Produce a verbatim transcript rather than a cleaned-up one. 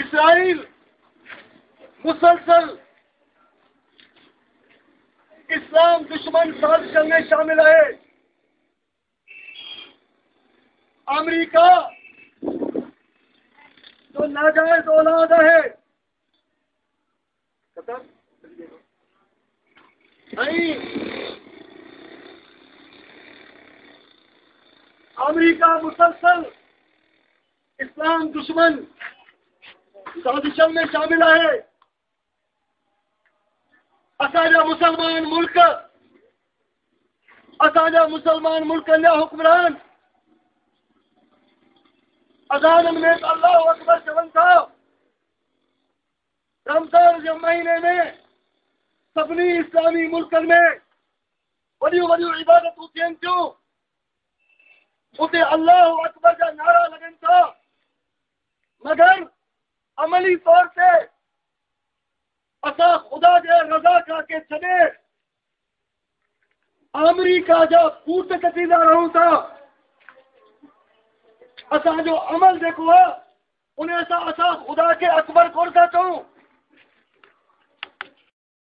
Israel मुसलसल इस्लाम दुश्मन साजिश में शामिल है। अमेरिका जो नाजायज औलाद है, नहीं, अमेरिका मुसलसल इस्लाम दुश्मन साजिश में शामिल है। असाजा मुसलमान मुल्क असाजा मुसलमान मुल्क या हुक्मरान अजान में अल्लाह अकबर चवन था। रमजान के महीने में सभी इस्लामी मुल्कन में वॾियूं वॾियूं इबादतूं थियनि थियूं। उते अल्लाह अकबर जा नारा लगनि था, मगर अमली तौर ते असां ख़ुदा जे रज़ा खां के छॾे अमेरिका जा पूत कटींदा रहूं था। असांजो अमल जेको आहे उन सां असां ख़ुदा खे अकबर कोन था चऊं,